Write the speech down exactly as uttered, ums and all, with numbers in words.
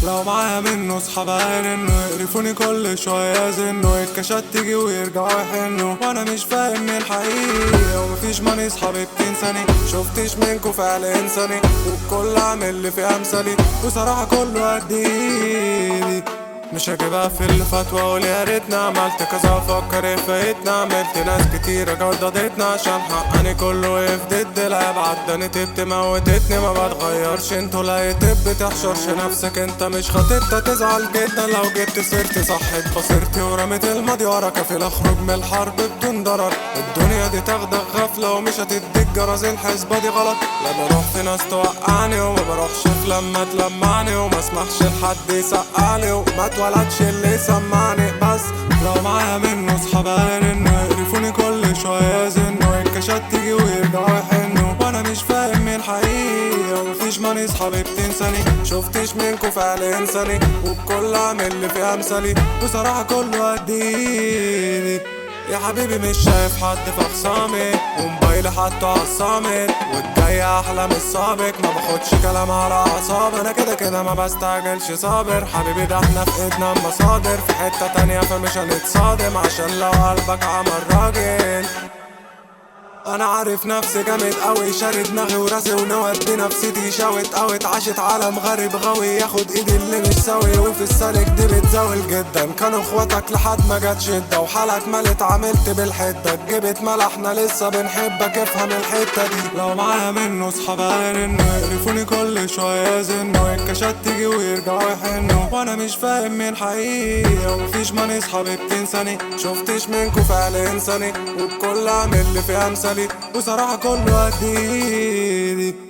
لو معايا منه صحاب انه يقرفوني كل شوية يزنوا، الكاشات تيجي ويرجعوا يحنوا وانا مش فاهم من الحقيقة. ومفيش ماني صحابي بتنساني، شفتش منكو فعل انساني، والكل عامل اللي في امثالي، وصراحة كله قد ايدي. مش هجيبها في اللي فات واقول يا ريتنا عملت كذا وافكر ايه فايتنا. عملت ناس كتيرة جددتنا عشان حقاني كله وقف ضد العيب. عداني تبت موتتني ما بتغيرش، انتوا لا يتب تحشرش نفسك انت مش خطيبتك. تزعل جدا لو جبت سيرتي صحت خسرتي ورميت الماضي ورا. كفيل اخرج من الحرب بدون ضرر، الدنيا دي تاخدك غفلة ومش هتديك جرس. الحسبة دي غلط، لا بروح في ناس توقعني وما بروحش في لما تلمعني، وما اسمحش لحد يسقعني وما اتولدش اللي يسمعني. بس لو معايا منه صحاب انه يقرفوني كل شوية يزنوا، الكاشات تيجي ويرجعوا يحنوا وانا مش فاهم من الحقيقة. ومفيش ماني صحابي بتنساني، شفتش منكو فعل انساني، والكل عامل اللي في امثالي، بصراحة كله قد ايدي. يا حبيبي مش شايف حد في اخصامي، وموبايلي حاطه عالصامت، والجاي احلى من السابق. ما باخدش كلام على اعصاب، انا كده كده ما بستعجلش صابر. حبيبي ده احنا في ايدنا مصادر، في حتة تانية فمش هنتصادم، عشان لو قلبك عمل راجل. انا عارف نفسي جامد قوي، شاري دماغي وراسي ونودي نفسيتي شاوت اوت. عاشت عالم غريب غاوي، ياخد ايدي اللي مش سوي، وفي السالك دي بتزاول جدا. كانوا اخواتك لحد ما جت شده، وحالك مالت عملت بالحده. جبت ملحنا لسه بنحبك، افهم الحته دي. لو معايا منه صحاب انه يقرفوني كل شويه يزنوا، الكاشات تيجي ويرجعوا يحنوا وانا مش فاهم من الحقيقه. ومفيش ماني صحابي بتنساني، شفتش منكو فعل انساني، والكل عامل اللي في امثالي، بصراحة كله قد ايدي.